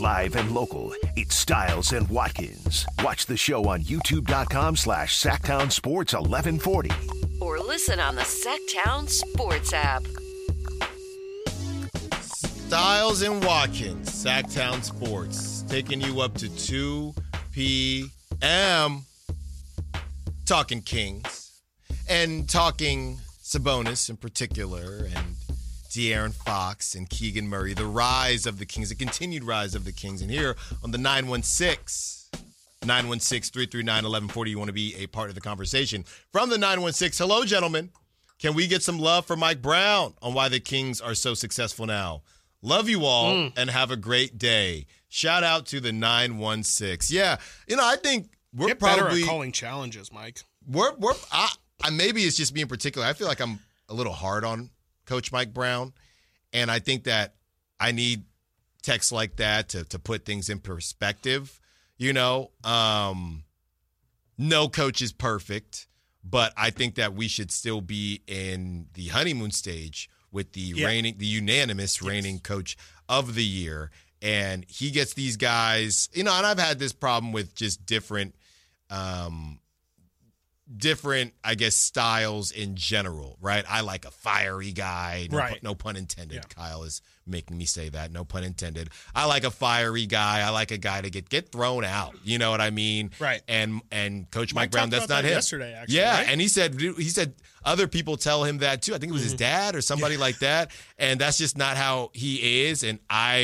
Live and local, it's Styles and Watkins. Watch the show on youtube.com/Sacktown Sports 1140. Or listen on the Sacktown Sports app. Styles and Watkins, Sacktown Sports, taking you up to 2 p.m. Talking Kings and talking Sabonis in particular and De'Aaron Fox and Keegan Murray, the rise of the Kings, the continued rise of the Kings. And here on the 916-339-1140, you want to be a part of the conversation. From the 916, hello, gentlemen. Can we get some love for Mike Brown on why the Kings are so successful now? Love you all and have a great day. Shout out to the 916. Yeah, I think we're Get probably better at calling challenges, Mike. Maybe it's just me in particular. I feel like I'm a little hard on Coach Mike Brown, and I think that I need texts like that to put things in perspective. No coach is perfect, but I think that we should still be in the honeymoon stage with the unanimous reigning coach of the year. And he gets these guys, and I've had this problem with just different, I guess, styles in general, right? I like a fiery guy. No pun intended. Yeah. Kyle is making me say that. No pun intended. I like a fiery guy. I like a guy to get thrown out. You know what I mean? Right. And Coach Mike Brown, that's not him. Yesterday, actually. Yeah, right? and he said other people tell him that too. I think it was his dad or somebody like that. And that's just not how he is. And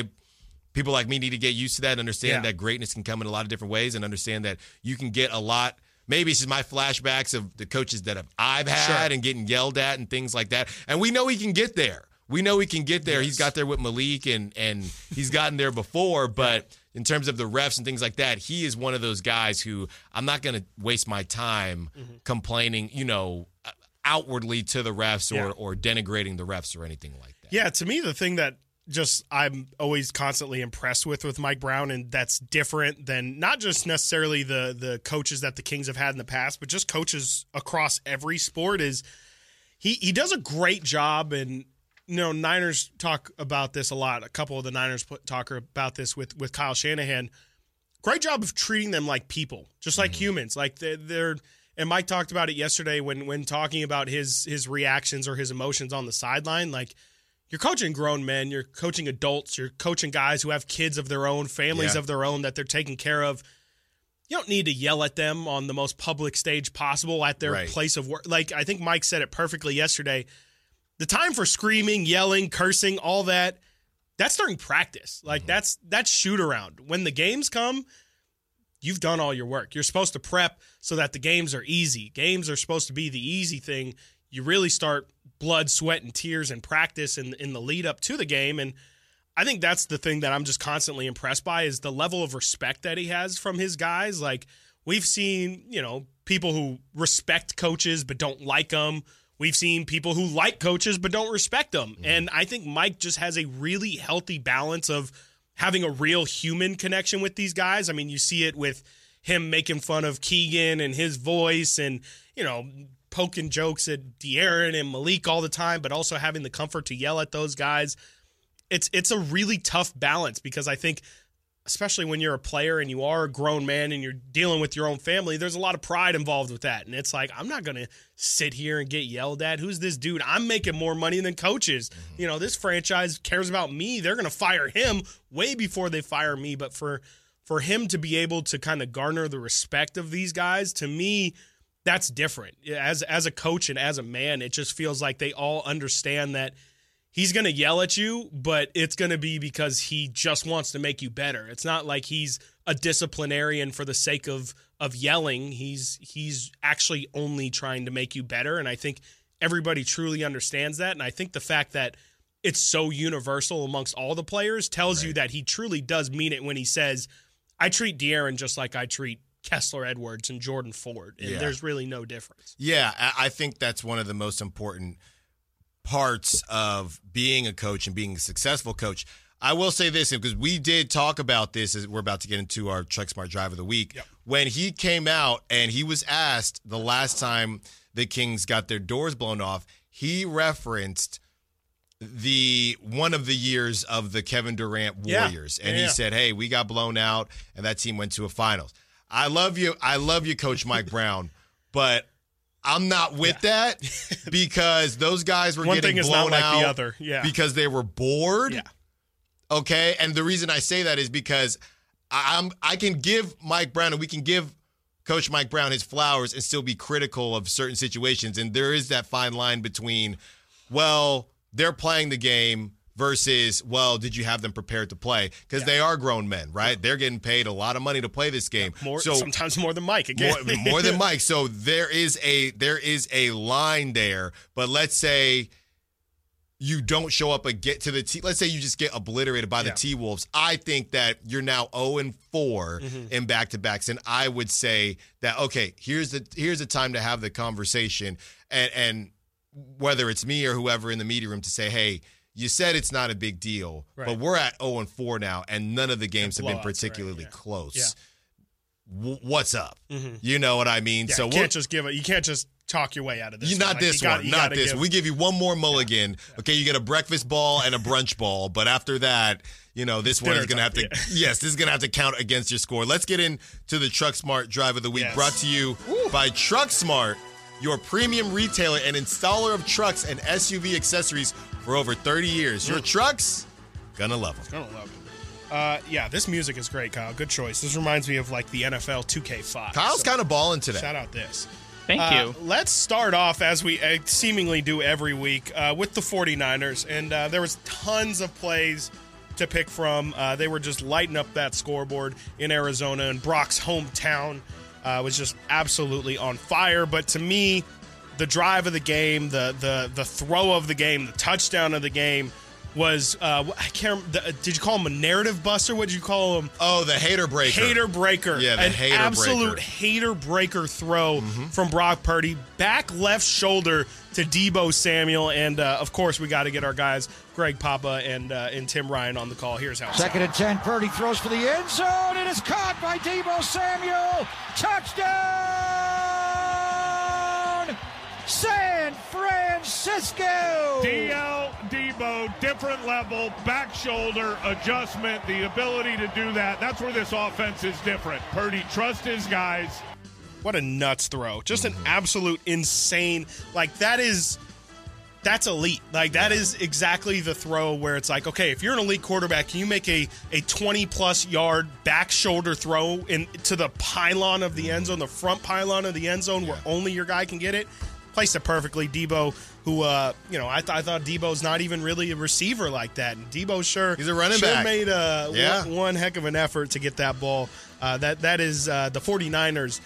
people like me need to get used to that and understand that greatness can come in a lot of different ways and understand that you can get a lot. Maybe it's just my flashbacks of the coaches that I've had and getting yelled at and things like that. And we know he can get there. Yes. He's got there with Malik and he's gotten there before. But in terms of the refs and things like that, he is one of those guys who I'm not going to waste my time complaining, outwardly to the refs or denigrating the refs or anything like that. Yeah, to me, the thing that just I'm always constantly impressed with Mike Brown, and that's different than not just necessarily the coaches that the Kings have had in the past, but just coaches across every sport, is he does a great job. And Niners talk about this a lot. A couple of the Niners talk about this with Kyle Shanahan. Great job of treating them like people, just like humans. Like they're and Mike talked about it yesterday when talking about his reactions or his emotions on the sideline. Like, you're coaching grown men, you're coaching adults, you're coaching guys who have kids of their own, families of their own that they're taking care of. You don't need to yell at them on the most public stage possible at their place of work. Like, I think Mike said it perfectly yesterday. The time for screaming, yelling, cursing, all that, that's during practice. Like, that's shoot around. When the games come, you've done all your work. You're supposed to prep so that the games are easy. Games are supposed to be the easy thing. You really start blood, sweat, and tears in practice in the lead up to the game. And I think that's the thing that I'm just constantly impressed by is the level of respect that he has from his guys. Like, we've seen, people who respect coaches but don't like them. We've seen people who like coaches but don't respect them. And I think Mike just has a really healthy balance of having a real human connection with these guys. I mean, you see it with him making fun of Keegan and his voice and, poking jokes at De'Aaron and Malik all the time, but also having the comfort to yell at those guys. It's a really tough balance because I think, especially when you're a player and you are a grown man and you're dealing with your own family, there's a lot of pride involved with that. And it's like, I'm not going to sit here and get yelled at. Who's this dude? I'm making more money than coaches. This franchise cares about me. They're going to fire him way before they fire me. But for him to be able to kind of garner the respect of these guys, to me, that's different. As a coach and as a man, it just feels like they all understand that he's going to yell at you, but it's going to be because he just wants to make you better. It's not like he's a disciplinarian for the sake of yelling. He's actually only trying to make you better, and I think everybody truly understands that. And I think the fact that it's so universal amongst all the players tells you that he truly does mean it when he says, I treat De'Aaron just like I treat Kessler Edwards and Jordan Ford, and there's really no difference. Yeah, I think that's one of the most important parts of being a coach and being a successful coach. I will say this, because we did talk about this as we're about to get into our Chuck Smart Drive of the Week. Yep. When he came out and he was asked the last time the Kings got their doors blown off, he referenced one of the years of the Kevin Durant Warriors, and he said, "Hey, we got blown out, and that team went to a finals." I love you, Coach Mike Brown, but I'm not with that because those guys were getting blown out the other. because they were bored. Yeah. Okay, and the reason I say that is because I can give Mike Brown, and we can give Coach Mike Brown his flowers and still be critical of certain situations, and there is that fine line between, well, they're playing the game versus, well, did you have them prepared to play? Because they are grown men, right? Yeah. They're getting paid a lot of money to play this game. Sometimes more than Mike, again. More than Mike. So there is a line there. But let's say you don't show up and get to the T. Let's say you just get obliterated by the T-Wolves. I think that you're now 0-4 in back-to-backs. And I would say that, okay, here's the time to have the conversation and whether it's me or whoever in the media room to say, hey, you said it's not a big deal, but we're at 0-4 now, and none of the games have been particularly close. Yeah. What's up? Mm-hmm. You know what I mean? Yeah, so you can't just talk your way out of this. Not this one. Not this. We give you one more mulligan. Yeah. Okay, you get a breakfast ball and a brunch ball, but after that, this one is going to have to. Yes, this is going to have to count against your score. Let's get into the Truck Smart Drive of the Week, brought to you by Truck Smart, your premium retailer and installer of trucks and SUV accessories for over 30 years. Your trucks, gonna love them. This music is great, Kyle. Good choice. This reminds me of like the NFL 2K5. Kyle's kind of balling today. Shout out this. Thank you. Let's start off, as we seemingly do every week, with the 49ers. And there was tons of plays to pick from. They were just lighting up that scoreboard in Arizona, and Brock's hometown was just absolutely on fire. But to me, the drive of the game, the throw of the game, the touchdown of the game was did you call him a narrative buster? What did you call him? Oh, the hater breaker. Hater breaker. Yeah, the hater breaker. An absolute hater breaker throw from Brock Purdy. Back left shoulder to Deebo Samuel. And, of course, we got to get our guys, Greg Papa and Tim Ryan, on the call. Here's how. Second and 10, Purdy throws for the end zone. It is caught by Deebo Samuel. Touchdown! San Francisco! Deebo, different level, back shoulder adjustment, the ability to do that. That's where this offense is different. Purdy trusts his guys. What a nuts throw. Just an absolute insane, that's elite. That is exactly the throw where it's like, okay, if you're an elite quarterback, can you make a 20-plus yard back shoulder throw to the pylon of the end zone, the front pylon of the end zone where only your guy can get it? Placed it perfectly. Deebo, who, I thought Deebo's not even really a receiver like that. And Deebo he's a running back. Made one heck of an effort to get that ball. That is the 49ers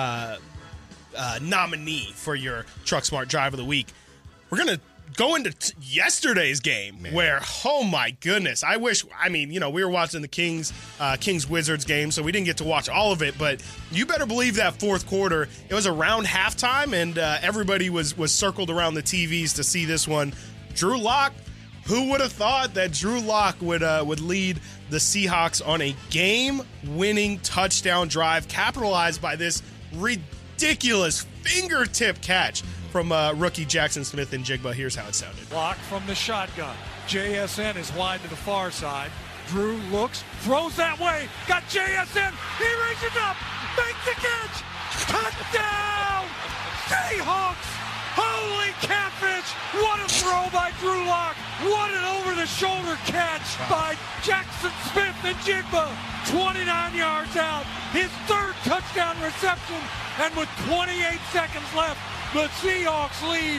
nominee for your Truck Smart Drive of the Week. We're going to go into yesterday's game where, oh my goodness, we were watching the Kings-Wizards game, so we didn't get to watch all of it, but you better believe that fourth quarter, it was around halftime, and everybody was circled around the TVs to see this one. Drew Lock, who would have thought that Drew Lock would lead the Seahawks on a game-winning touchdown drive, capitalized by this ridiculous fingertip catch from rookie Jackson Smith and Jigba. Here's how it sounded. Lock from the shotgun. JSN is wide to the far side. Drew looks, throws that way. Got JSN. He reaches up, makes the catch. Touchdown! Seahawks! Holy catfish! What a throw by Drew Lock! What an over-the-shoulder catch by Jackson Smith and Jigba. 29 yards out. His third touchdown reception. And with 28 seconds left, the Seahawks lead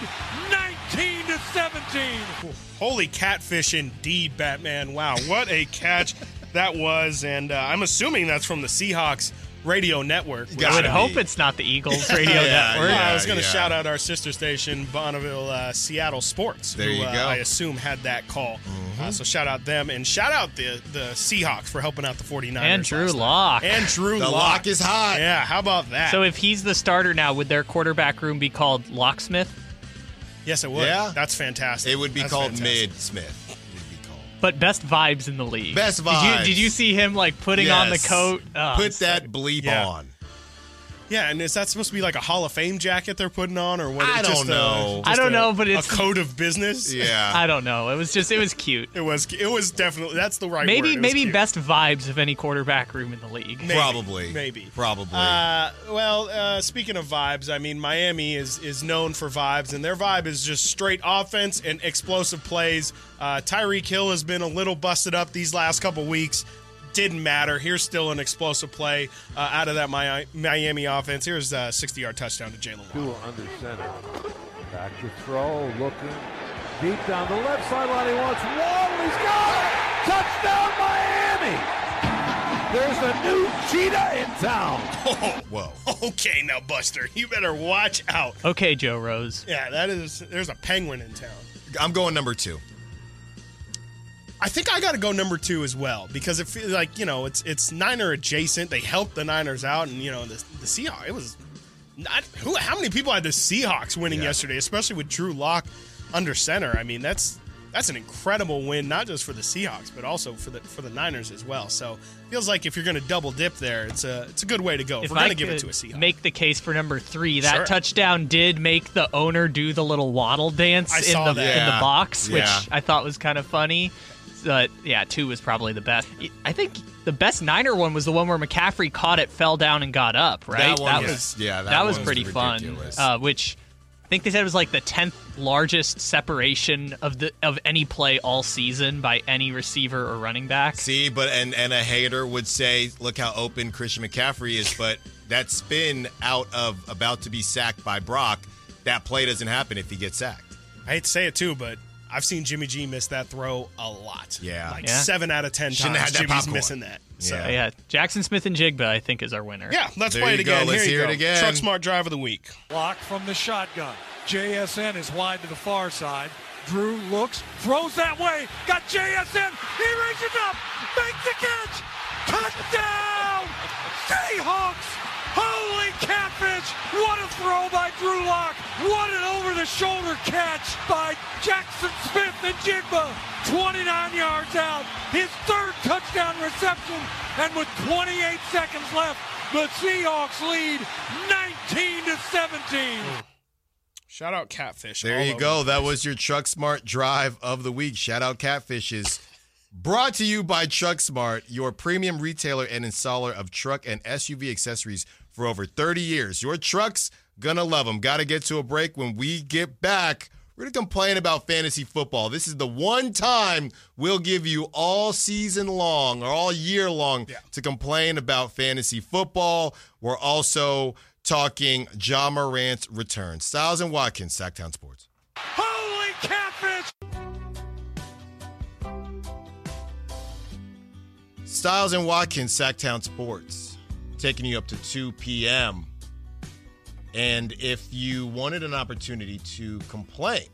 19-17. Holy catfish indeed, Batman. Wow, what a catch that was. And I'm assuming that's from the Seahawks radio network. I would hope it's not the Eagles radio network. I was going to shout out our sister station, Bonneville Seattle Sports, there you go. I assume had that call. So shout out them, and shout out the Seahawks for helping out the 49ers. And Drew Lock. The Lock is hot. Yeah, how about that? So if he's the starter now, would their quarterback room be called Locksmith? Yes, it would. Yeah. That's fantastic. It would be called Mid-Smith. But best vibes in the league. Best vibes. Did you see him putting on the coat? Put that bleep on. Yeah, and is that supposed to be like a Hall of Fame jacket they're putting on, or what? I don't know. I don't know, but it's a code of business. Yeah. I don't know. It was cute. It was definitely, that's the right word. Maybe Cute. best vibes of any quarterback room in the league. Maybe. Probably. Speaking of vibes, I mean, Miami is known for vibes, and their vibe is just straight offense and explosive plays. Tyreek Hill has been a little busted up these last couple weeks. Didn't matter. Here's still an explosive play out of that Miami offense. Here's a 60-yard touchdown to Jalen Waddle. Tua under center. Back to throw, looking deep down the left sideline. He wants Waddle. He's got it. Touchdown, Miami. There's a new cheetah in town. Whoa. Okay, now, Buster, you better watch out. Okay, Joe Rose. Yeah, there's a penguin in town. I'm going number 2. I think I got to go number 2 as well, because it feels like, it's Niner adjacent. They helped the Niners out, and the Seahawks. It was not how many people had the Seahawks winning yesterday, especially with Drew Lock under center. I mean, that's an incredible win, not just for the Seahawks, but also for the Niners as well. So it feels like if you're going to double dip there, it's a good way to go. If we're going to give it to a Seahawks. Make the case for number 3. That touchdown did make the owner do the little waddle dance in the box, which I thought was kind of funny. But 2 was probably the best. I think the best Niner one was the one where McCaffrey caught it, fell down, and got up. Right? That was pretty fun. Which I think they said was like the 10th largest separation of any play all season by any receiver or running back. See, but and a hater would say, look how open Christian McCaffrey is, but that spin out of about to be sacked by Brock, that play doesn't happen if he gets sacked. I hate to say it too, but I've seen Jimmy G miss that throw a lot. Yeah. 7 out of 10 times Jimmy's missing that. So. Yeah. Jackson Smith and Jigba, I think, is our winner. Yeah, let's play it again. Let's hear it again. Truck Smart Drive of the Week. Block from the shotgun. JSN is wide to the far side. Drew looks, throws that way. Got JSN. He reaches up, makes the catch. Touchdown! Seahawks! Holy catfish! What a throw by Drew Lock! What an over-the-shoulder catch by Jackson Smith and Jigba! 29 yards out, his 3rd touchdown reception, and with 28 seconds left, the Seahawks lead 19-17. Shout out Catfish. There you go. That was your Truck Smart Drive of the Week. Shout out Catfishes. Brought to you by Truck Smart, your premium retailer and installer of truck and SUV accessories for over 30 years. Your truck's gonna love them. Got to get to a break. When we get back, we're going to complain about fantasy football. This is the one time we'll give you all season long or all year long to complain about fantasy football. We're also talking Ja Morant's return. Styles and Watkins, Sacktown Sports. Holy catfish! Styles and Watkins, Sacktown Sports, taking you up to 2 p.m. And if you wanted an opportunity to complain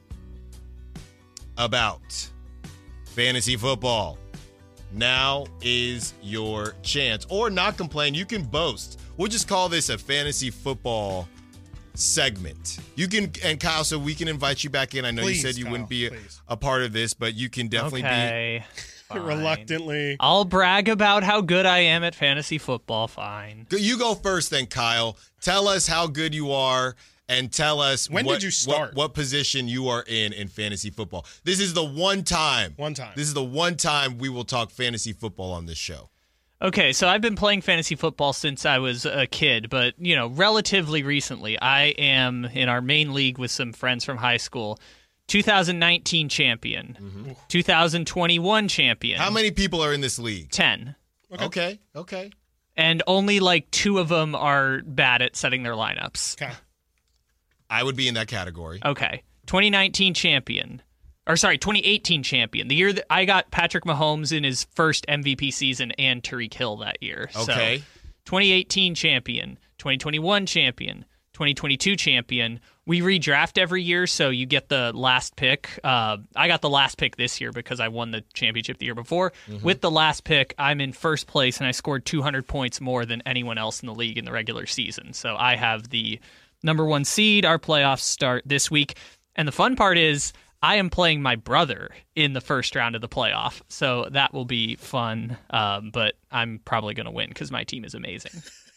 about fantasy football, now is your chance. Or not complain, you can boast. We'll just call this a fantasy football segment. You can, and Kyle, so we can invite you back in. I know you said you wouldn't be a part of this, but you can definitely be. Reluctantly. I'll brag about how good I am at fantasy football. Fine. You go first then, Kyle. Tell us how good you are and tell us when did you start? What position you are in fantasy football. This is the one time. This is the one time we will talk fantasy football on this show. Okay, so I've been playing fantasy football since I was a kid, but, relatively recently. I am in our main league with some friends from high school. 2019 champion, 2021 champion. How many people are in this league? 10. Okay. And only 2 of them are bad at setting their lineups. Okay. I would be in that category. Okay. 2019 champion. Or sorry, 2018 champion. The year that I got Patrick Mahomes in his first MVP season and Tyreek Hill that year. Okay. So, 2018 champion, 2021 champion, 2022 champion. We redraft every year, so you get the last pick. I got the last pick this year because I won the championship the year before. With the last pick, I'm in first place, and I scored 200 points more than anyone else in the league in the regular season. So I have the number 1 seed. Our playoffs start this week. And the fun part is I am playing my brother in the first round of the playoff, so that will be fun. But I'm probably going to win because my team is amazing.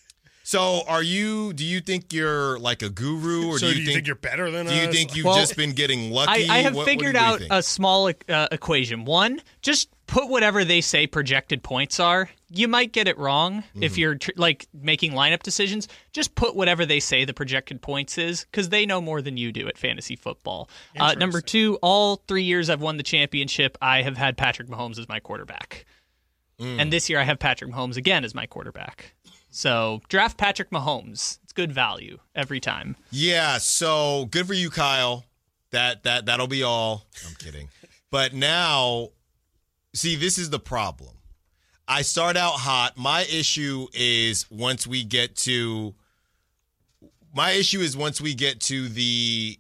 So do you think you're like a guru, or so do you think you're better than us? Do you think you've just been getting lucky? I have What figured do you out think? a small equation. One, just put whatever they say projected points are. You might get it wrong if you're making lineup decisions. Just put whatever they say the projected points is, because they know more than you do at fantasy football. Number two, all 3 years I've won the championship, I have had Patrick Mahomes as my quarterback. And this year I have Patrick Mahomes again as my quarterback. So draft Patrick Mahomes. It's good value every time. Yeah, so good for you, Kyle. That'll be all. I'm kidding. But now, see, this is the problem. I start out hot. My issue is once we get to the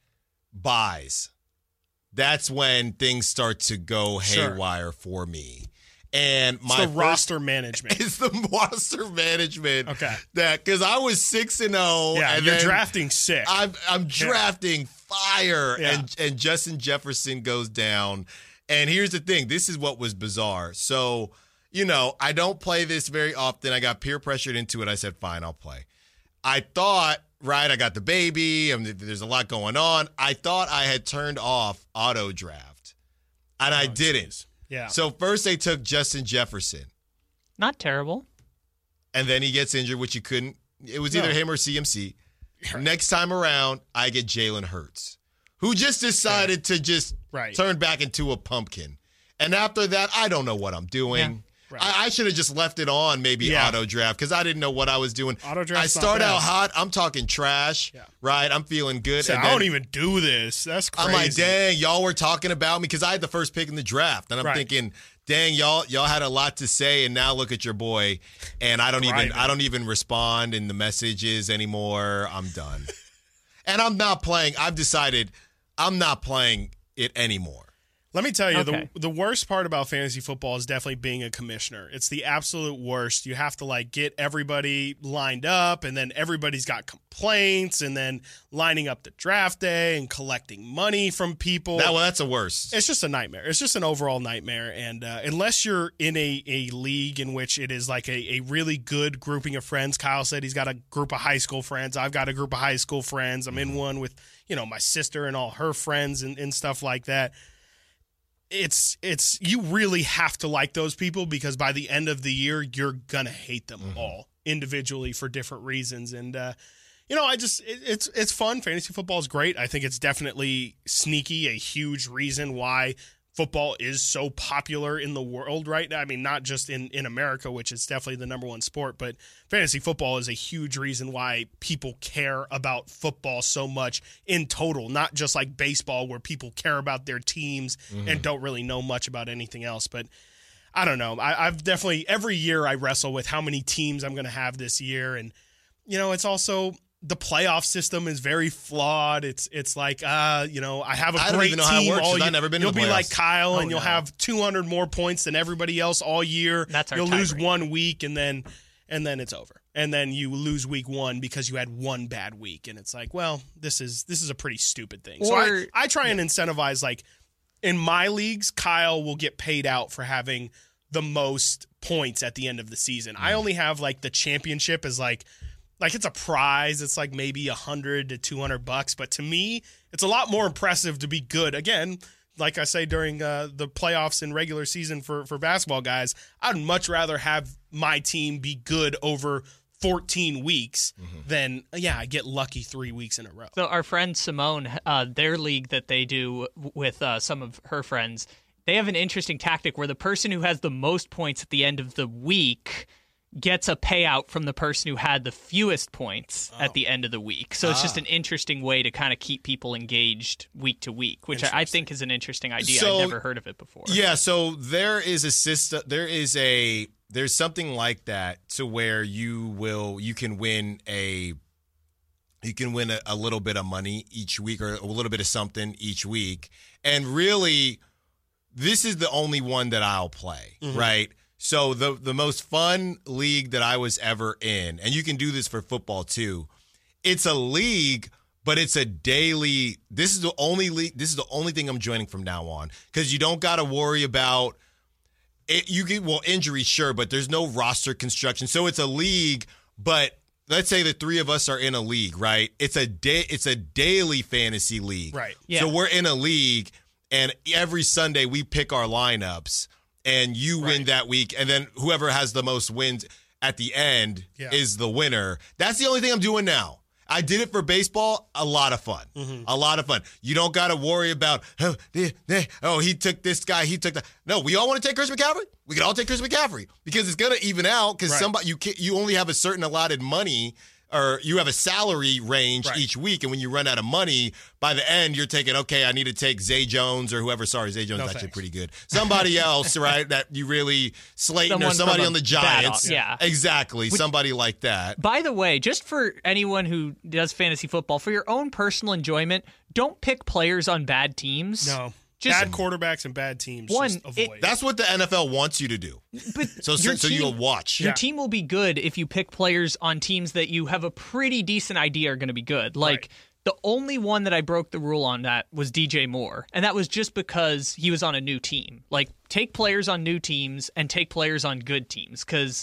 buys. That's when things start to go haywire for me. And it's the roster management. It's the roster management. Okay. Because I was 6-0. Yeah, and you're then drafting sick. I'm drafting fire, Yeah. and Justin Jefferson goes down. And here's the thing. This is what was bizarre. So, I don't play this very often. I got peer pressured into it. I said, fine, I'll play. I thought, I got the baby. There's a lot going on. I thought I had turned off auto draft, and I didn't. Geez. Yeah. So first they took Justin Jefferson. Not terrible. And then he gets injured, which you couldn't. It was either him or CMC. Right. Next time around, I get Jalen Hurts, who just decided to just turn back into a pumpkin. And after that, I don't know what I'm doing. Yeah. Right. I should have just left it on, maybe auto draft, because I didn't know what I was doing. Auto draft. I start out hot. I'm talking trash, right? I'm feeling good. So and I don't even do this. That's crazy. I'm like, dang, y'all were talking about me, because I had the first pick in the draft, and I'm thinking, dang, y'all had a lot to say, and now look at your boy, and I don't even respond in the messages anymore. I'm done, and I'm not playing. I've decided I'm not playing it anymore. Let me tell you, the worst part about fantasy football is definitely being a commissioner. It's the absolute worst. You have to get everybody lined up, and then everybody's got complaints, and then lining up the draft day and collecting money from people. That's the worst. It's just a nightmare. It's just an overall nightmare. And unless you're in a league in which it is like a really good grouping of friends, Kyle said he's got a group of high school friends. I've got a group of high school friends. I'm in one with my sister and all her friends and stuff like that. It's you really have to like those people, because by the end of the year you're gonna hate them all individually for different reasons. And it's fun. Fantasy football is great. I think it's definitely sneaky a huge reason why football is so popular in the world right now. I mean, not just in America, which is definitely the number one sport, but fantasy football is a huge reason why people care about football so much in total, not just like baseball where people care about their teams and don't really know much about anything else. But I don't know. I've definitely, every year I wrestle with how many teams I'm going to have this year. And, it's also, the playoff system is very flawed. It's like, I have a great team all year. I've never been You'll to the be like playoffs. Kyle, and you'll have 200 more points than everybody else all year. That's our You'll lose tiebreaker. 1 week, and then it's over. And then you lose week 1 because you had one bad week, and it's like, well, this is a pretty stupid thing. So I try and incentivize, like, in my leagues, Kyle will get paid out for having the most points at the end of the season. I only have like the championship as like it's a prize. It's like maybe $100 to $200, but to me, it's a lot more impressive to be good. Again, like I say during the playoffs and regular season for basketball guys, I'd much rather have my team be good over 14 weeks than I get lucky 3 weeks in a row. So our friend Simone, their league that they do with some of her friends, they have an interesting tactic where the person who has the most points at the end of the week gets a payout from the person who had the fewest points at the end of the week. So it's just an interesting way to kind of keep people engaged week to week, which I think is an interesting idea. I've never heard of it before. Yeah, so there is a system. There's something like that to where you can win a little bit of money each week, or a little bit of something each week. And really, this is the only one that I'll play, right? So the most fun league that I was ever in, and you can do this for football too, it's a league, but it's a daily. This is the only league. This is the only thing I'm joining from now on, because you don't got to worry about it. You get injuries, sure, but there's no roster construction. So it's a league, but let's say the three of us are in a league, right? It's a daily fantasy league. Right. Yeah. So we're in a league, and every Sunday we pick our lineups, and you win that week, and then whoever has the most wins at the end is the winner. That's the only thing I'm doing now. I did it for baseball. A lot of fun. A lot of fun. You don't got to worry about, he took this guy, he took that. No, we all want to take Chris McCaffrey. We can all take Chris McCaffrey because it's going to even out because you only have a certain allotted money, or you have a salary range each week, and when you run out of money, by the end, you're taking, okay, I need to take Zay Jones or whoever. Sorry, Zay Jones is actually pretty good. Somebody else, right, that you really, Slayton or somebody on the Giants. Yeah. Exactly, somebody like that. By the way, just for anyone who does fantasy football, for your own personal enjoyment, don't pick players on bad teams. No. Just bad quarterbacks and bad teams. One, just avoid. That's what the NFL wants you to do. But so you'll watch. Your team will be good if you pick players on teams that you have a pretty decent idea are going to be good. Like the only one that I broke the rule on that was DJ Moore, and that was just because he was on a new team. Like take players on new teams and take players on good teams because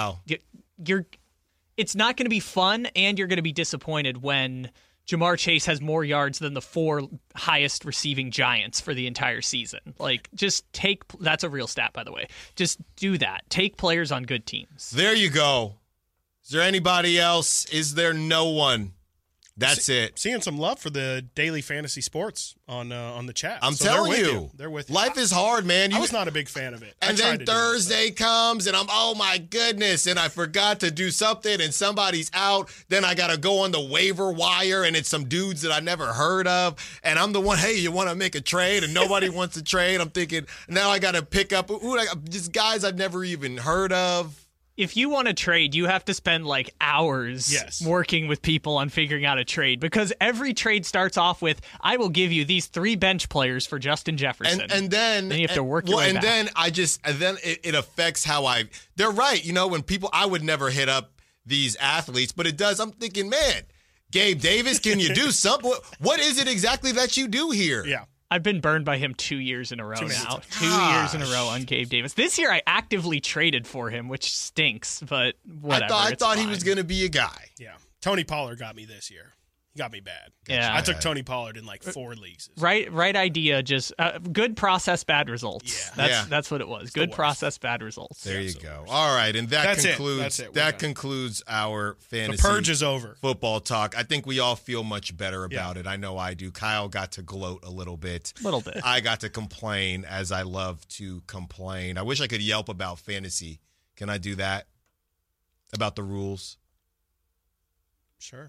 it's not going to be fun, and you're going to be disappointed when Jamar Chase has more yards than the 4 highest receiving Giants for the entire season. Like, just that's a real stat, by the way. Just do that. Take players on good teams. There you go. Is there anybody else? Is there no one? That's it. Seeing some love for the daily fantasy sports on the chat. I'm telling you. They're with you. Life is hard, man. I was not a big fan of it. And then Thursday comes, and I'm, oh my goodness, and I forgot to do something, and somebody's out. Then I got to go on the waiver wire, and it's some dudes that I never heard of. And I'm the one, hey, you want to make a trade? And nobody wants to trade. I'm thinking, now I got to pick up just guys I've never even heard of. If you want to trade, you have to spend like hours working with people on figuring out a trade because every trade starts off with, I will give you these 3 bench players for Justin Jefferson. And then you have to work your way back. Then it affects how they're right. You know, when I would never hit up these athletes, but it does. I'm thinking, man, Gabe Davis, can you do something? What is it exactly that you do here? Yeah. I've been burned by him 2 years in a row now. 2 years in a row on Gabe Davis. This year I actively traded for him, which stinks, but whatever. I thought he was going to be a guy. Yeah. Tony Pollard got me this year. He got me bad. Yeah. I took Tony Pollard in like 4 leagues. Right idea, just good process, bad results. Yeah. That's what it was. Good process, bad results. There you go. All right, and that concludes our fantasy. The purge is over. Football talk. I think we all feel much better about it. I know I do. Kyle got to gloat a little bit. I got to complain, as I love to complain. I wish I could Yelp about fantasy. Can I do that? About the rules? Sure.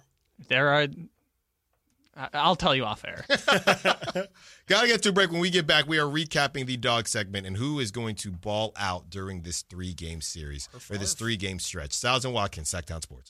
I'll tell you off air. Gotta get to a break. When we get back, we are recapping the dog segment and who is going to ball out during this 3-game series or this 3-game stretch. Styles and Watkins, Sacktown Sports.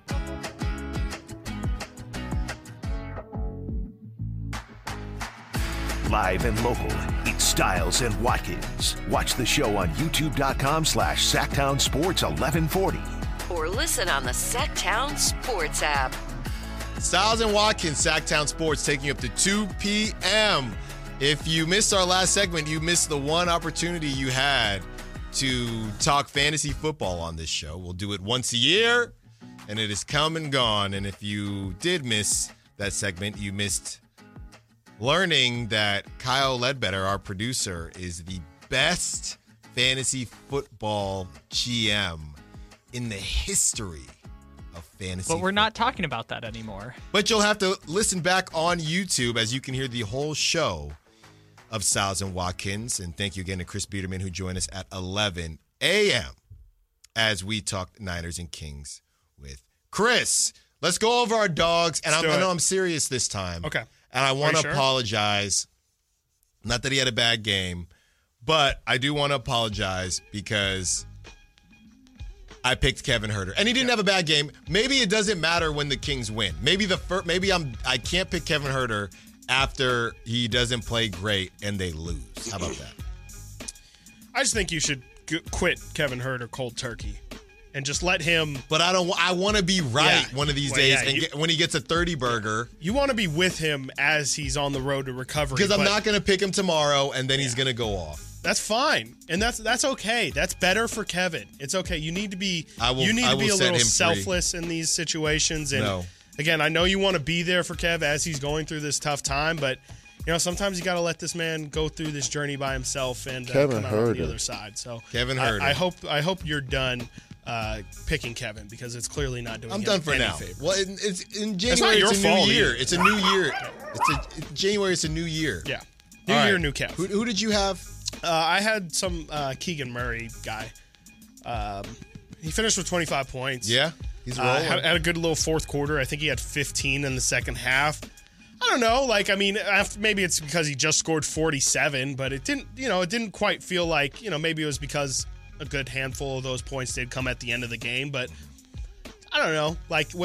Live and local, it's Styles and Watkins. Watch the show on youtube.com/Sacktown Sports 1140. Or listen on the Sacktown Sports app. Styles and Watkins, Sacktown Sports, taking you up to 2 p.m. If you missed our last segment, you missed the one opportunity you had to talk fantasy football on this show. We'll do it once a year, and it is come and gone. And if you did miss that segment, you missed learning that Kyle Ledbetter, our producer, is the best fantasy football GM in the history of fantasy. But we're not talking about that anymore. But you'll have to listen back on YouTube as you can hear the whole show of Styles and Watkins. And thank you again to Chris Biederman, who joined us at 11 a.m. as we talked Niners and Kings with Chris. Let's go over our dogs. And I know I'm serious this time. Okay. And I want to apologize. Not that he had a bad game, but I do want to apologize because I picked Kevin Huerter, and he didn't have a bad game. Maybe it doesn't matter when the Kings win. Maybe I can't pick Kevin Huerter after he doesn't play great and they lose. How about that? I just think you should quit Kevin Huerter cold turkey and just let him. But I want to be right one of these days. And when he gets a 30 burger, you want to be with him as he's on the road to recovery. Because I'm not going to pick him tomorrow, and then he's going to go off. That's fine, and that's okay. That's better for Kevin. It's okay. You need to be a little selfless in these situations. And again, I know you want to be there for Kev as he's going through this tough time, but sometimes you got to let this man go through this journey by himself and come out on the other side. So Kevin Herter. I hope you're done picking Kevin, because it's clearly not doing. I'm done for now. Favor. Well, it's in January. It's a new year. It's a new year. January. It's a new year. Yeah, new year, new Kev. Who did you have? I had some Keegan Murray guy. He finished with 25 points. Yeah, he's rolling. Had a good little fourth quarter. I think he had 15 in the second half. I don't know. Maybe it's because he just scored 47, but it didn't quite feel like, maybe it was because a good handful of those points did come at the end of the game, but I don't know.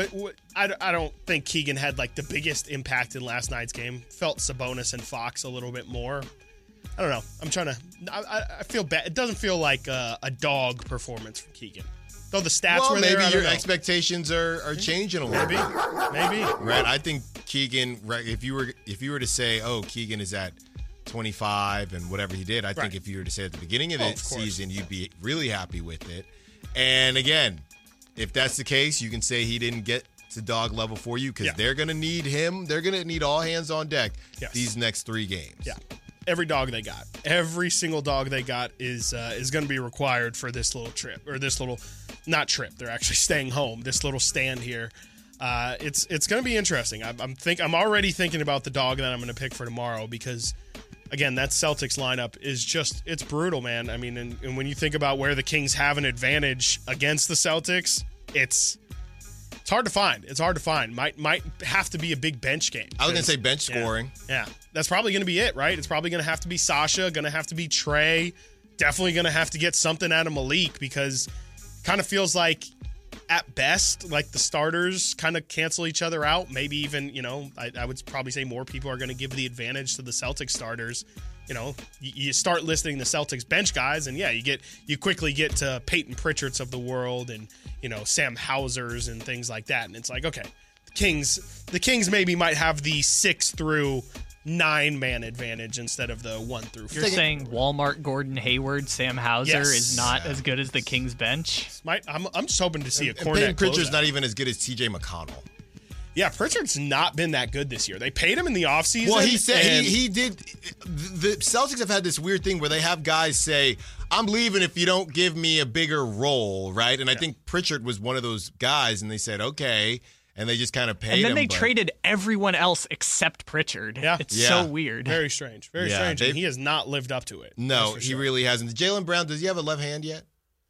I don't think Keegan had the biggest impact in last night's game. Felt Sabonis and Fox a little bit more. I don't know. I feel bad. It doesn't feel like a dog performance from Keegan. Though the stats were there. Maybe your expectations are changing a little bit. Maybe. Right. I think Keegan, right, if you were to say, Keegan is at 25 and whatever he did, I think if you were to say at the beginning of the season, you'd be really happy with it. And again, if that's the case, you can say he didn't get to dog level for you, because they're going to need him. They're going to need all hands on deck these next 3 games. Yeah. Every dog they got, every single dog they got is going to be required for this little trip, or this little, not trip. They're actually staying home. This little stand here. It's going to be interesting. I'm already thinking about the dog that I'm going to pick for tomorrow, because again, that Celtics lineup is it's brutal, man. I mean, and when you think about where the Kings have an advantage against the Celtics, it's hard to find. It's hard to find. Might have to be a big bench game. I was going to say bench scoring. Yeah. That's probably going to be it, right? It's probably going to have to be Sasha, going to have to be Trey, definitely going to have to get something out of Malik, because it kind of feels like, at best, the starters kind of cancel each other out. Maybe even, I would probably say more people are going to give the advantage to the Celtics starters. You start listing the Celtics bench guys, and you quickly get to Peyton Pritchards of the world, and Sam Hausers and things like that. And it's like, okay, the Kings maybe might have the 6 through 9-man advantage instead of the 1 through 4. You're saying Walmart, Gordon Hayward, Sam Hauser is not as good as the Kings bench? I'm just hoping to see a Cornet. Peyton Pritchard's not even as good as TJ McConnell. Yeah, Pritchard's not been that good this year. They paid him in the offseason. Well, he said he did. The Celtics have had this weird thing where they have guys say, I'm leaving if you don't give me a bigger role, right? And I think Pritchard was one of those guys, and they said, okay. And they just kind of paid him. And then they traded everyone else except Pritchard. Yeah. It's so weird. Very strange. Very strange. And he has not lived up to it. No, he really hasn't. Jaylen Brown, does he have a left hand yet?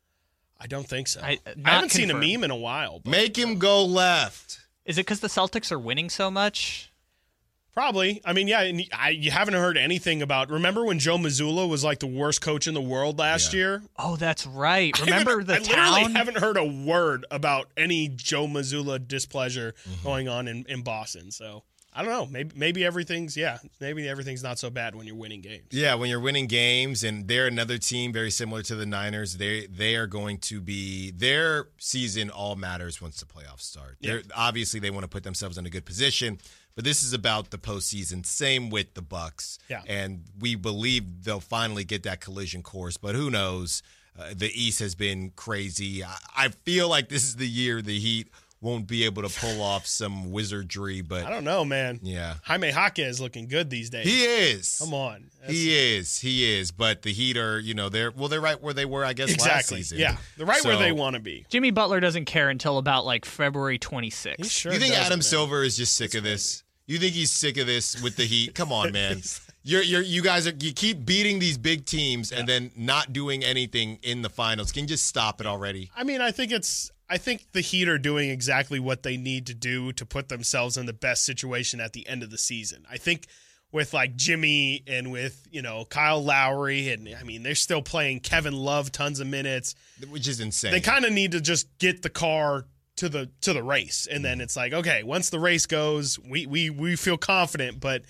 I don't think so. I haven't seen a meme in a while. But make him go left. Is it because the Celtics are winning so much? Probably. I mean, you haven't heard anything about. Remember when Joe Mazzulla was the worst coach in the world last year? Oh, that's right. Remember I literally haven't heard a word about any Joe Mazzulla displeasure going on in Boston. So I don't know. Maybe everything's not so bad when you're winning games. Yeah, when you're winning games, and they're another team very similar to the Niners. They are going to be, their season all matters once the playoffs start. Yeah. Obviously, they want to put themselves in a good position. But this is about the postseason. Same with the Bucks. Yeah. And we believe they'll finally get that collision course. But who knows? The East has been crazy. I feel like this is the year the Heat won't be able to pull off some wizardry. But I don't know, man. Yeah. Jaime Jaquez is looking good these days. He is. Come on. He is. But the Heat are, they're right where they were, I guess, last season. Yeah. They're right where they want to be. Jimmy Butler doesn't care until about February 26th. He sure You think doesn't, Adam man. Silver is just sick of this? You think he's sick of this with the Heat? Come on, man. You guys keep beating these big teams and then not doing anything in the finals. Can you just stop it already? I mean, I think the Heat are doing exactly what they need to do to put themselves in the best situation at the end of the season. I think with Jimmy and with, Kyle Lowry, and I mean, they're still playing Kevin Love tons of minutes, which is insane. They kind of need to just get the car to the race, and then it's okay, once the race goes, we feel confident, but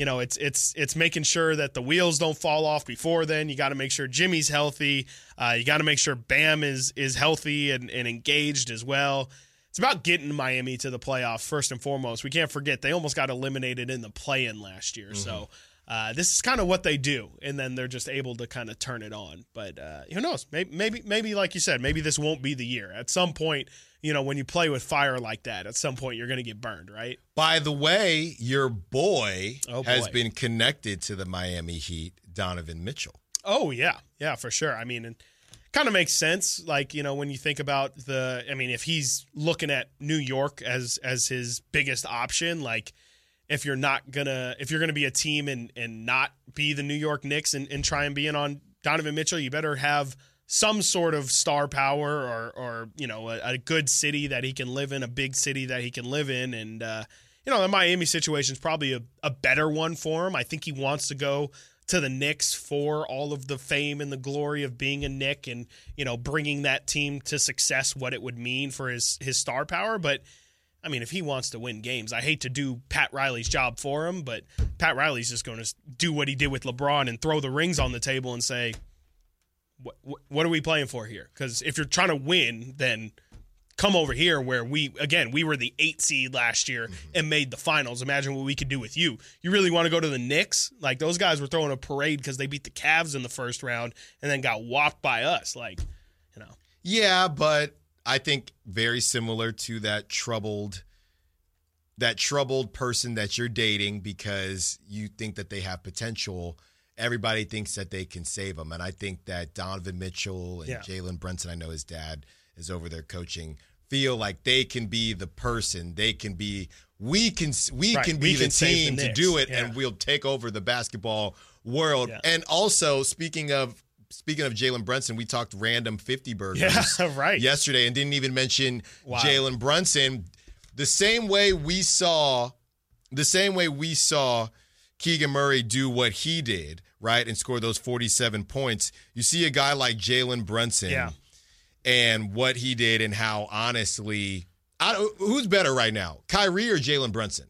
it's making sure that the wheels don't fall off before then. You got to make sure Jimmy's healthy. You got to make sure Bam is healthy and engaged as well. It's about getting Miami to the playoffs first and foremost. We can't forget they almost got eliminated in the play-in last year. Mm-hmm. So this is kind of what they do, and then they're just able to kind of turn it on. But who knows? Maybe like you said, maybe this won't be the year. At some point, when you play with fire like that, at some point you're going to get burned, right? By the way, your boy has been connected to the Miami Heat, Donovan Mitchell. Oh, yeah, for sure. I mean, it kind of makes sense. Like, when you think about if he's looking at New York as his biggest option, like, if you're gonna be a team and not be the New York Knicks and try and be in on Donovan Mitchell, you better have some sort of star power or a good city that he can live in, a big city that he can live in. And the Miami situation is probably a better one for him. I think he wants to go to the Knicks for all of the fame and the glory of being a Knick and bringing that team to success, what it would mean for his star power. But I mean, if he wants to win games, I hate to do Pat Riley's job for him, but Pat Riley's just going to do what he did with LeBron and throw the rings on the table and say, what are we playing for here? Because if you're trying to win, then come over here where we were the 8 seed last year and made the finals. Imagine what we could do with you. You really want to go to the Knicks? Like, those guys were throwing a parade because they beat the Cavs in the first round and then got whopped by us. Yeah, but I think very similar to that troubled person that you're dating because you think that they have potential. Everybody thinks that they can save them. And I think that Donovan Mitchell and Jalen Brunson, I know his dad is over there coaching, feel like they can be the person. They can be we can be the team to do it, and we'll take over the basketball world. Yeah. And also, speaking of Jalen Brunson, we talked random 50 burgers yesterday and didn't even mention Jalen Brunson. The same way we saw Keegan Murray do what he did, right, and score those 47 points. You see a guy like Jalen Brunson and what he did and how, honestly, who's better right now, Kyrie or Jalen Brunson?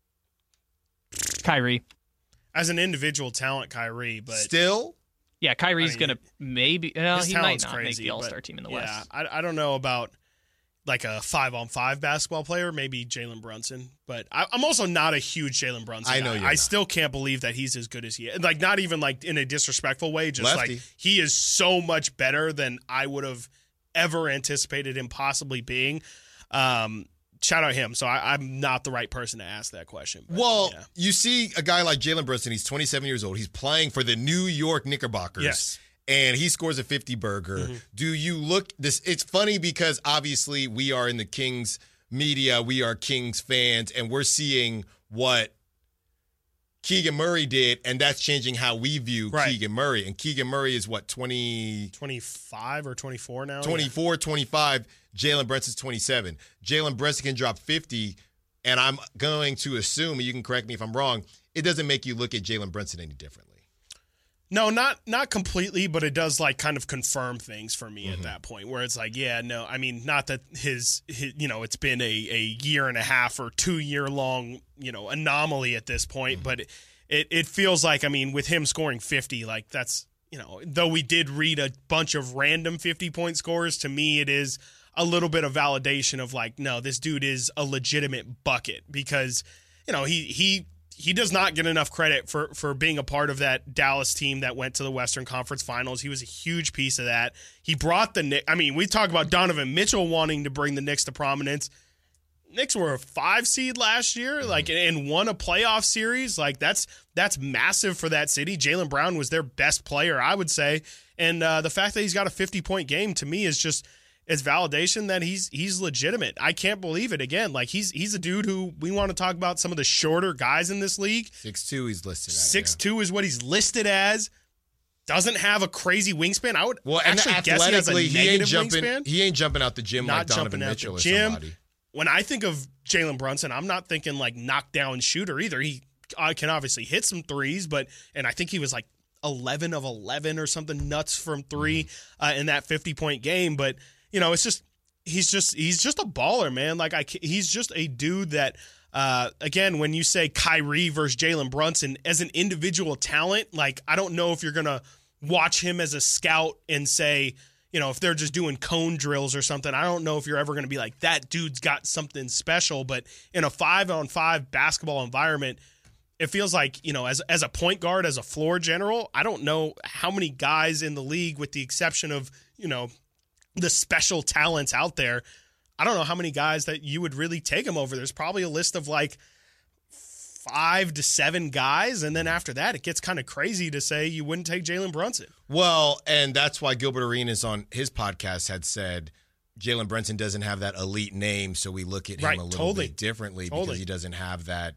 Kyrie. As an individual talent, Kyrie, but still? Yeah, Kyrie's going to maybe he might not make the All-Star team in the West. Yeah, I don't know about like a 5-on-5 basketball player, maybe Jalen Brunson. But I'm also not a huge Jalen Brunson guy. I know you're I not. Still can't believe that he's as good as he is. Like, not even like in a disrespectful way, just Lefty. like he is so much better than I would have ever anticipated him possibly being. Shout out him. So I'm not the right person to ask that question. But, you see a guy like Jalen Brunson. He's 27 years old. He's playing for the New York Knickerbockers. Yes. And he scores a 50 burger. Mm-hmm. Do you look this? It's funny because obviously we are in the Kings media. We are Kings fans, and we're seeing what Keegan Murray did, and that's changing how we view Keegan Murray. And Keegan Murray is what, 25 or 24 now? 24, 25. Jalen Brunson's 27. Jalen Brunson can drop 50, and I'm going to assume, and you can correct me if I'm wrong, it doesn't make you look at Jalen Brunson any differently. No, not completely, but it does like kind of confirm things for me at that point where it's like, I mean, not that his it's been a year and a half or 2 year long, anomaly at this point, but it feels like, I mean, with him scoring 50, like that's, though we did read a bunch of random 50-point scores, to me it is a little bit of validation of like, no, this dude is a legitimate bucket because, he does not get enough credit for being a part of that Dallas team that went to the Western Conference Finals. He was a huge piece of that. He brought the Knicks. I mean, we talk about Donovan Mitchell wanting to bring the Knicks to prominence. Knicks were a 5 seed last year, like, and won a playoff series. Like, that's massive for that city. Jaylen Brown was their best player, I would say. And the fact that he's got a 50-point game to me is just, it's validation that he's legitimate. I can't believe it. Again, like he's a dude who we want to talk about some of the shorter guys in this league. 6'2" he's listed at. 6'2" is what he's listed as. Doesn't have a crazy wingspan. I would actually and guess he has a negative wingspan. He ain't jumping out the gym not like Donovan Mitchell or somebody. When I think of Jalen Brunson, I'm not thinking like knockdown shooter either. He can obviously hit some threes, and I think he was like 11 of 11 or something nuts from three in that 50-point game. But it's just he's just a baller, man. Like he's just a dude that again, when you say Kyrie versus Jalen Brunson as an individual talent, like I don't know if you're gonna watch him as a scout and say, if they're just doing cone drills or something, I don't know if you're ever gonna be like, that dude's got something special. But in a 5-on-5 basketball environment, it feels like, as a point guard, as a floor general, I don't know how many guys in the league, with the exception of, the special talents out there, I don't know how many guys that you would really take him over. There's probably a list of like 5 to 7 guys, and then after that, it gets kind of crazy to say you wouldn't take Jalen Brunson. Well, and that's why Gilbert Arenas on his podcast had said Jalen Brunson doesn't have that elite name, so we look at him a little bit differently because he doesn't have that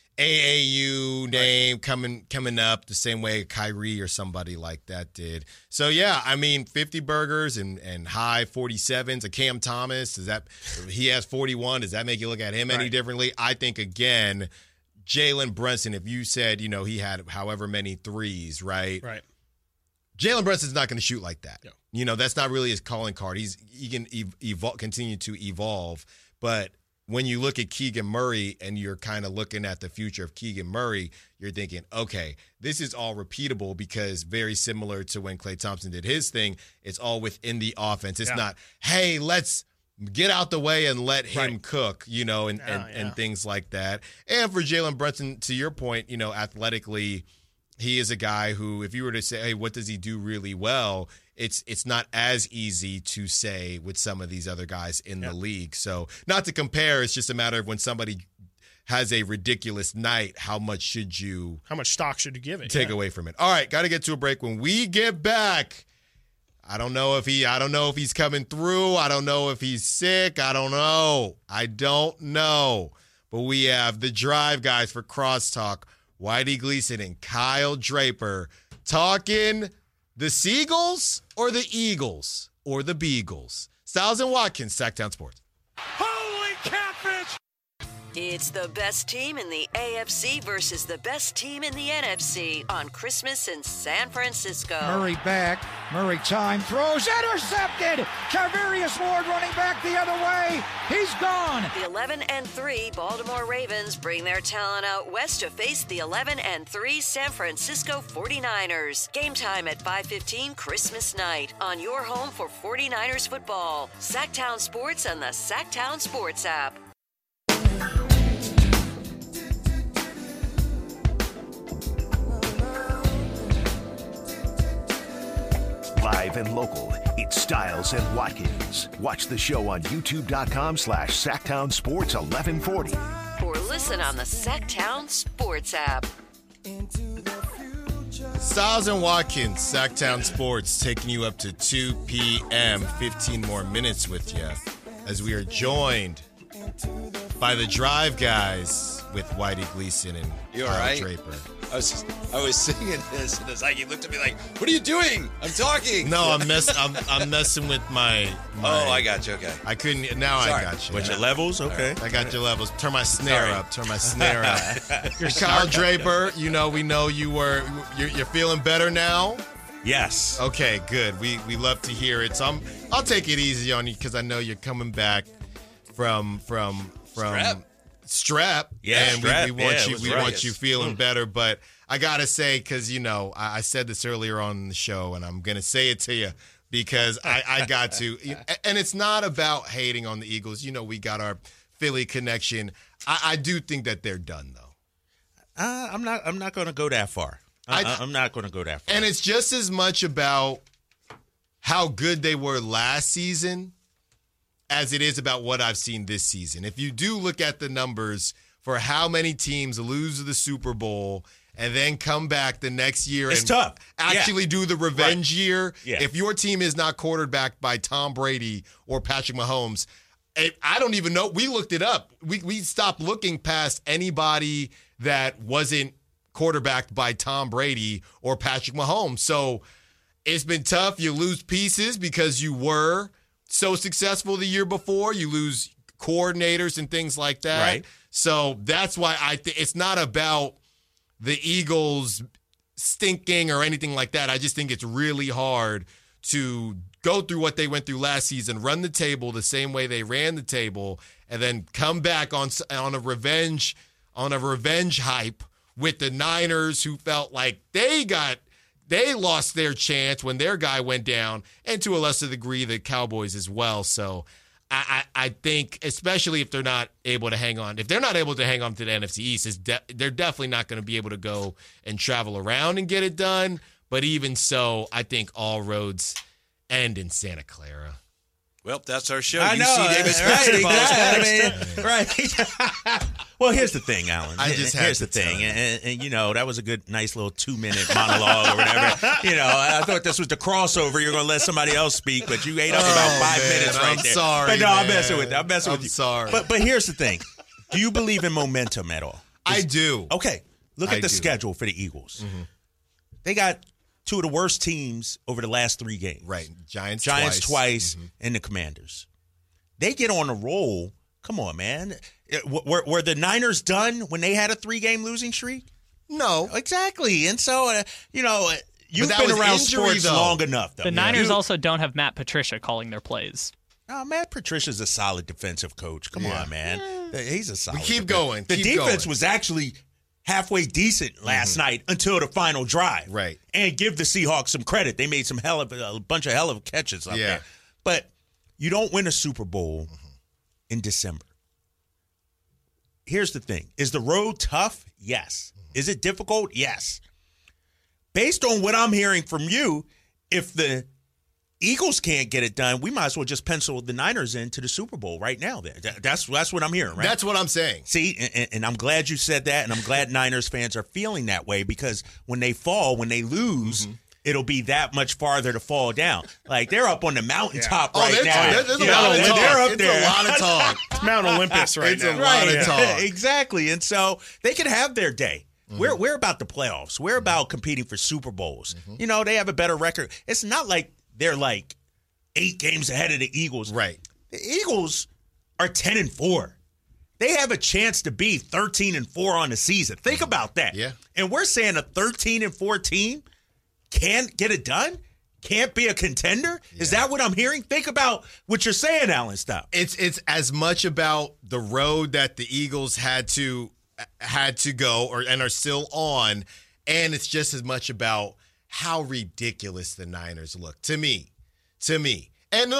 AAU name coming up the same way Kyrie or somebody like that did. So, yeah, I mean, 50 burgers and high 47s. A Cam Thomas, he has 41. Does that make you look at him any differently? I think, again, Jalen Brunson, if you said, he had however many threes, right? Right. Jalen Brunson's not going to shoot like that. No. That's not really his calling card. He can continue to evolve, but when you look at Keegan Murray and you're kind of looking at the future of Keegan Murray, you're thinking, okay, this is all repeatable because very similar to when Klay Thompson did his thing, it's all within the offense. It's not, hey, let's get out the way and let him cook, and things like that. And for Jalen Brunson, to your point, athletically, he is a guy who, if you were to say, hey, what does he do really well? It's not as easy to say with some of these other guys in the league. So not to compare, it's just a matter of when somebody has a ridiculous night, how much stock should you give it? Take away from it. All right, got to get to a break. When we get back, I don't know if he's coming through. I don't know if he's sick. I don't know. But we have the Drive guys for Crosstalk, Whitey Gleason and Kyle Draper, talking the Seagulls or the Eagles or the Beagles. Styles and Watkins, Sacktown Sports. Holy catfish! It's the best team in the AFC versus the best team in the NFC on Christmas in San Francisco. Murray back. Murray time throws. Intercepted. Charvarius Ward running back the other way. He's gone. The 11-3 Baltimore Ravens bring their talent out west to face the 11-3 San Francisco 49ers. Game time at 5:15 Christmas night on your home for 49ers football. Sacktown Sports and the Sacktown Sports app. Live and local, it's Styles and Watkins. Watch the show on youtube.com/Sacktown Sports 1140. Or listen on the Sacktown Sports app. Styles and Watkins, Sacktown Sports, taking you up to 2 p.m., 15 more minutes with you, as we are joined by the Drive guys with Whitey Gleason and Kyle Draper. I was singing this, and it's like he looked at me like, "What are you doing? I'm talking." No, I'm messing with my. Oh, I got you. Okay. I couldn't. Now Sorry. I got you. With your levels, okay. I got your levels. Turn my snare up. You're Kyle Draper. We know you're feeling better now. Yes. Okay, good. We love to hear it. So I'll take it easy on you because I know you're coming back from strep. Yeah, and strep. we want you feeling better. But I gotta say, because I said this earlier on the show, and I'm gonna say it to you because I got to. And it's not about hating on the Eagles. We got our Philly connection. I do think that they're done though. I'm not going to go that far. I'm not going to go that far. And it's just as much about how good they were last season as it is about what I've seen this season. If you do look at the numbers for how many teams lose the Super Bowl and then come back the next year it's and tough. actually do the revenge year, Yeah. if your team is not quarterbacked by Tom Brady or Patrick Mahomes, I don't even know. We looked it up. We stopped looking past anybody that wasn't quarterbacked by Tom Brady or Patrick Mahomes. So it's been tough. You lose pieces because you were so successful the year before. You lose coordinators and things like that. Right. So that's why it's not about the Eagles stinking or anything like that. I just think it's really hard to go through what they went through last season, run the table the same way they ran the table, and then come back on a revenge hype with the Niners, who felt like they lost their chance when their guy went down, and to a lesser degree the Cowboys as well. So I think, especially if they're not able to hang on. If they're not able to hang on to the NFC East, they're definitely not going to be able to go and travel around and get it done. But even so, I think all roads end in Santa Clara. Well, that's our show. I know. Right. Well, here's the thing, Alan. Here's the thing. And, you know, that was a good, nice little 2-minute monologue or whatever. You know, I thought this was the crossover. You're going to let somebody else speak, but you ate up about 5 minutes right there. I'm sorry, but no, man. I'm messing with you. I'm messing with you. Sorry. But here's the thing. Do you believe in momentum at all? I do. Okay. Look at the schedule for the Eagles. Mm-hmm. They got two of the worst teams over the last 3 games. Right. Giants twice, and the Commanders. They get on a roll. Come on, man. Were the Niners done when they had a 3-game losing streak? No. Exactly. And so, you know, you've been around sports long enough, though. The Niners also don't have Matt Patricia calling their plays. Oh, Matt Patricia's a solid defensive coach. Come on, man. He's a solid Keep going. The defense was actually halfway decent last night until the final drive. Right. And give the Seahawks some credit. They made a bunch of hell of catches up there. But you don't win a Super Bowl in December. Here's the thing. Is the road tough? Yes. Is it difficult? Yes. Based on what I'm hearing from you, if the Eagles can't get it done, we might as well just pencil the Niners into the Super Bowl right now. That's what I'm hearing, right? That's what I'm saying. See, and I'm glad you said that, and I'm glad Niners fans are feeling that way because when they lose, it'll be that much farther to fall down. Like, they're up on the mountaintop right now. There's a lot of talk. They're up there. It's a lot of talk. It's Mount Olympus right now. It's a lot of talk. Exactly. And so they can have their day. We're about the playoffs. We're about competing for Super Bowls. You know, they have a better record. It's not like they're like 8 games ahead of the Eagles. Right. The Eagles are 10-4. They have a chance to be 13-4 on the season. Think about that. Yeah. And we're saying a 13-4 team can't get it done? Can't be a contender? Yeah. Is that what I'm hearing? Think about what you're saying, Alan. Stop. It's as much about the road that the Eagles had to go and are still on, and it's just as much about how ridiculous the Niners look to me. And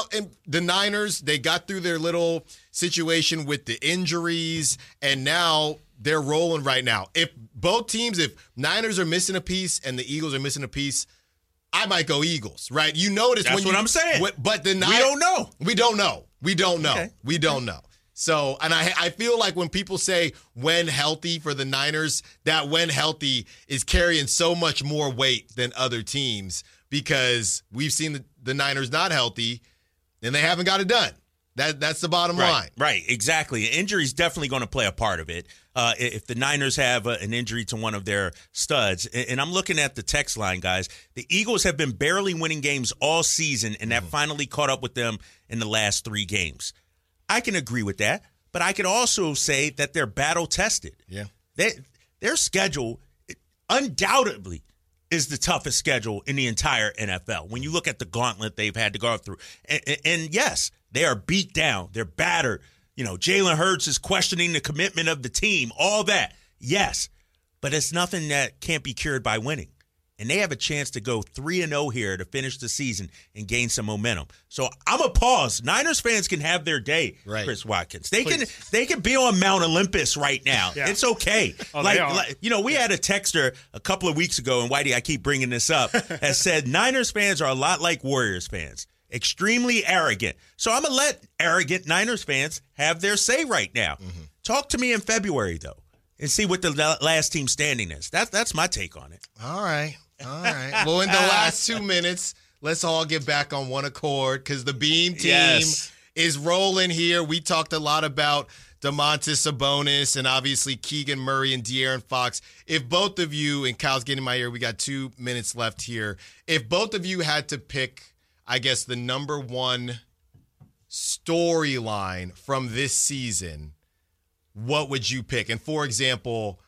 the Niners, they got through their little situation with the injuries, and now they're rolling right now. If both teams, if Niners are missing a piece and the Eagles are missing a piece, I might go Eagles, right? You notice that's what I'm saying. But the we don't know. We don't know. Okay. We don't know. So, and I feel like when people say when healthy for the Niners, that when healthy is carrying so much more weight than other teams because we've seen the Niners not healthy and they haven't got it done. That's the bottom line. Right, exactly. Injury's definitely going to play a part of it. If the Niners have an injury to one of their studs, and I'm looking at the text line, guys, the Eagles have been barely winning games all season, and that finally caught up with them in the last 3 games. I can agree with that, but I can also say that they're battle-tested. Yeah. Their schedule undoubtedly is the toughest schedule in the entire NFL. When you look at the gauntlet they've had to go through. And yes, they are beat down. They're battered. You know, Jalen Hurts is questioning the commitment of the team, all that. Yes, but it's nothing that can't be cured by winning. And they have a chance to go 3-0 here to finish the season and gain some momentum. So I'm a pause. Niners fans can have their day, right. Chris Watkins. They can be on Mount Olympus right now. Yeah. It's okay. Like, you know, we had a texter a couple of weeks ago, and Whitey, I keep bringing this up, that said Niners fans are a lot like Warriors fans. Extremely arrogant. So I'm going to let arrogant Niners fans have their say right now. Mm-hmm. Talk to me in February, though, and see what the last team standing is. That's my take on it. All right. Well, in the last 2 minutes, let's all get back on one accord because the Beam team is rolling here. We talked a lot about Domantas Sabonis and obviously Keegan Murray and De'Aaron Fox. If both of you, and Kyle's getting in my ear, we got 2 minutes left here. If both of you had to pick, I guess, the number one storyline from this season, what would you pick? And for example,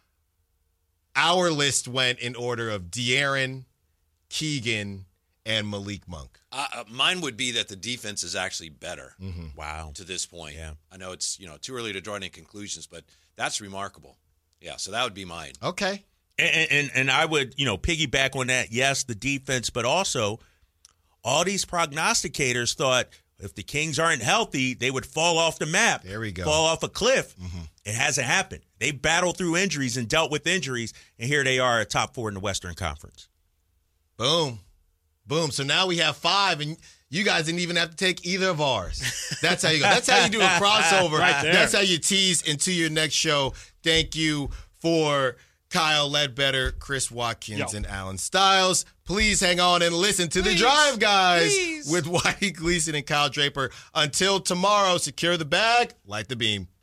our list went in order of De'Aaron, Keegan, and Malik Monk. Mine would be that the defense is actually better. Mm-hmm. Wow. To this point. Yeah. I know it's too early to draw any conclusions, but that's remarkable. Yeah, so that would be mine. Okay. And I would, piggyback on that. Yes, the defense, but also all these prognosticators thought If the Kings aren't healthy, they would fall off the map. There we go. Fall off a cliff. It hasn't happened. They battled through injuries and dealt with injuries, and here they are at top 4 in the Western Conference. Boom. So now we have 5, and you guys didn't even have to take either of ours. That's how you go. That's how you do a crossover. Right there. That's how you tease into your next show. Thank you for Kyle Ledbetter, Chris Watkins, and Alan Stiles. Please hang on and listen to The Drive, guys, with Whitey Gleason and Kyle Draper. Until tomorrow, secure the bag, light the beam.